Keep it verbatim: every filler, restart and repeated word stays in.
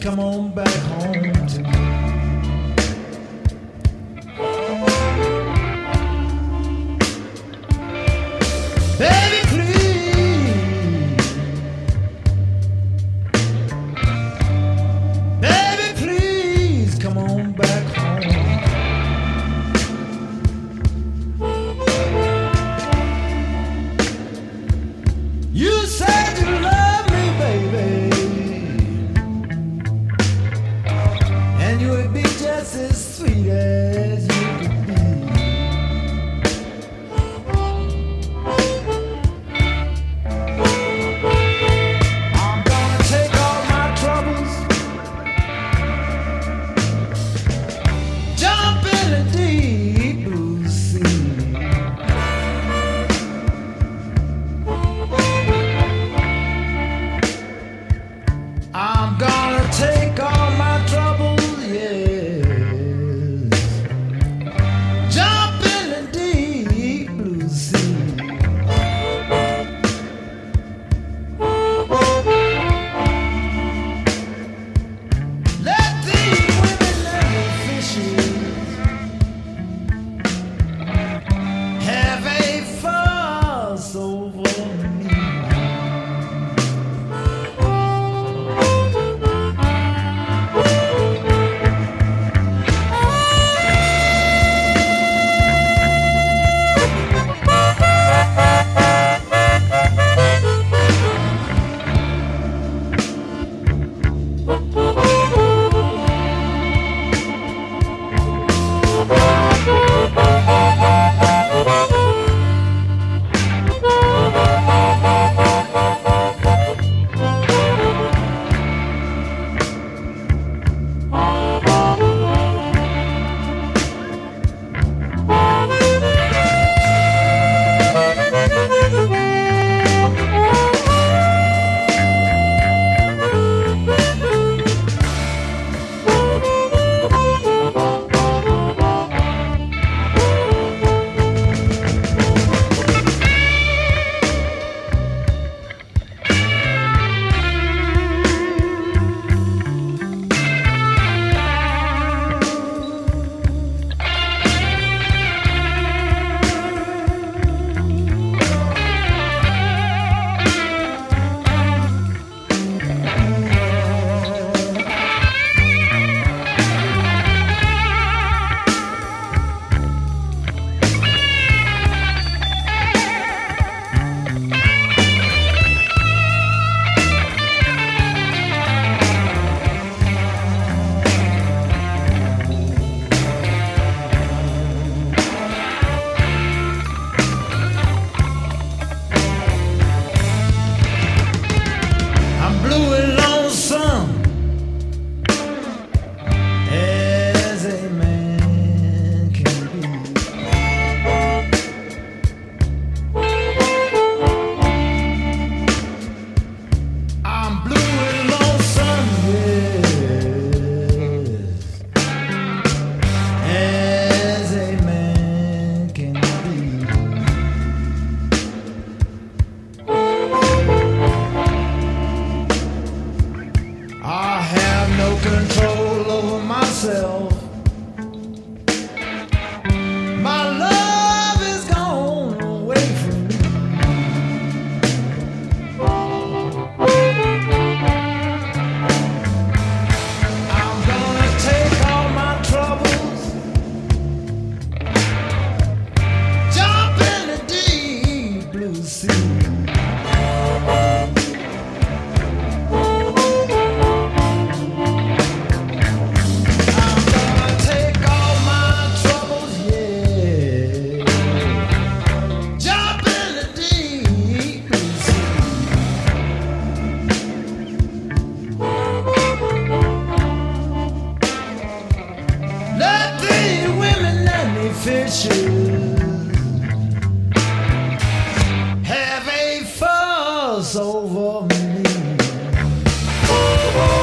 come on back home to me. Baby, please. Baby, please come on back home. You said you love me, baby, and you would be just as sweet as you could be. I'm gonna take all my troubles, jump in the deep blue sea. I'm gonna take all my troubles, yes, jump in the deep blue sea. Let these women and the fishes have a fuss over me. Control over myself. My love is gone away from me. I'm gonna take all my troubles, jump in the deep blue sea. Fishes have a fuss over me.